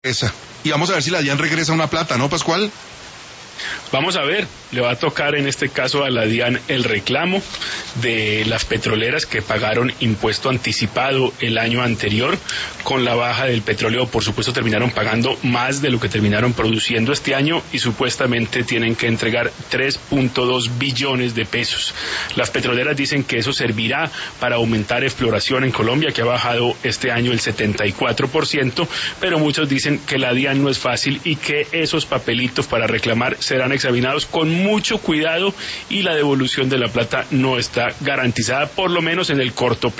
Esa. Y vamos a ver si la DIAN regresa una plata, ¿no, Pascual? Vamos a ver, le va a tocar en este caso a la DIAN el reclamo de las petroleras que pagaron impuesto anticipado el año anterior. Con la baja del petróleo, por supuesto, terminaron pagando más de lo que terminaron produciendo este año y supuestamente tienen que entregar 3.2 billones de pesos. Las petroleras dicen que eso servirá para aumentar exploración en Colombia, que ha bajado este año el 74%, pero muchos dicen que la DIAN no es fácil y que esos papelitos para reclamar serán examinados con mucho cuidado y la devolución de la plata no está garantizada, por lo menos en el corto plazo.